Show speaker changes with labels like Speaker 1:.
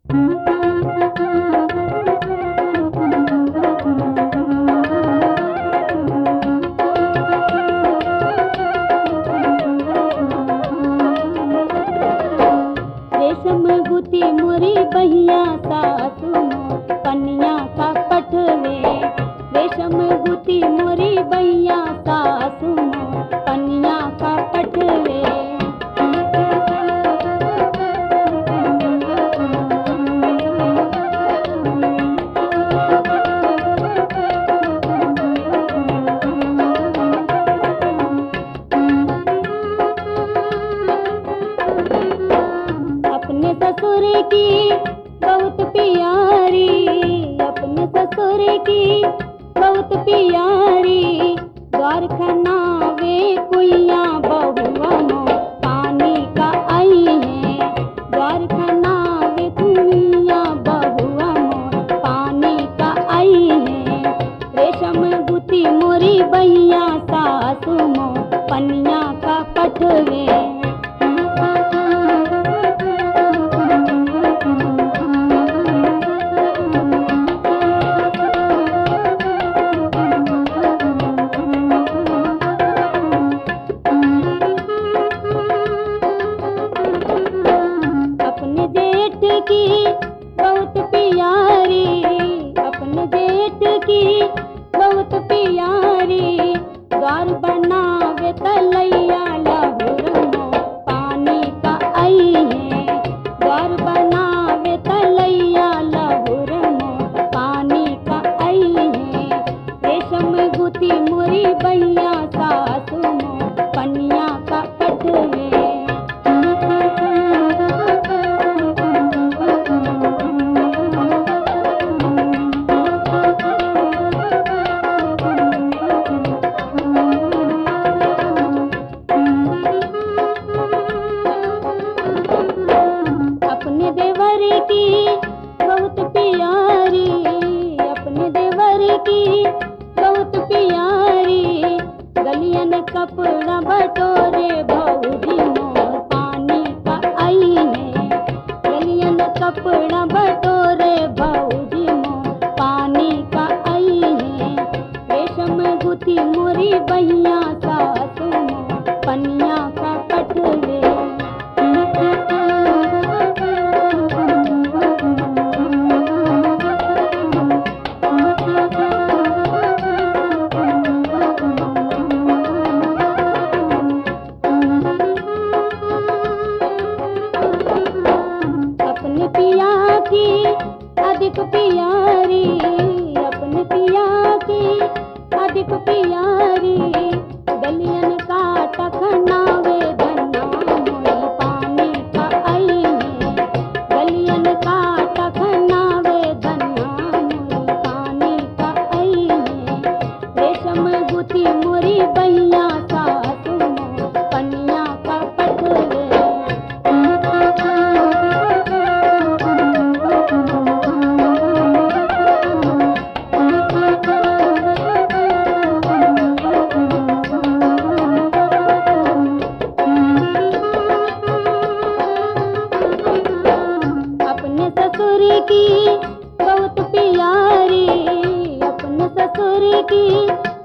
Speaker 1: रेशम गुथी मोरी बहिया सासू मोर पनिया का पटवे। रेशम गुथी मोरी बहिया सासू मोर पनिया का पटवे। अपने ससुर की बहुत प्यारी, अपने ससुर की बहुत प्यारी, द्वार खनावे कुइया बहुआ मोर पानी का आई है। द्वार खनावे कुइया बहुआ मोर पानी का आई है। रेशम गुथी मोरी बहिया सासू मोर पनिया का पटवे। अपने जेठ की बहुत प्यारी, अपने जेठ की बहुत प्यारी, द्वार बनावे तलैया लहुर मोर पानी का आई है। द्वार बनावे तलैया लहुर मोर पानी का आई है। रेशम गुथी मोरी बहिया सासू मोर पनिया का पटवे। अपने देवर की बहुत प्यारी, अपने देवर की बहुत प्यारी, गलियन कपड़ा बटोरे भौजी मोर पानी का आई है। गलियन कपड़ा बटोरे भौजी मोर पानी का आई है। रेशम गुथी मोरी बहिया सासू मोर पनिया का पटवे। अपने पिया की अधिक प्यारी, अपने पिया की अधिक प्यारी, गलियन का टखनावे धन्ना मोरी पानी का आई है। गलियन का टखनावे धन्ना मोरी पानी का आई है। रेशम गुथी मोरी बहिया सासू मोर पनिया का पटवे। अपने ससुर की बहुत प्यारी, अपने ससुर की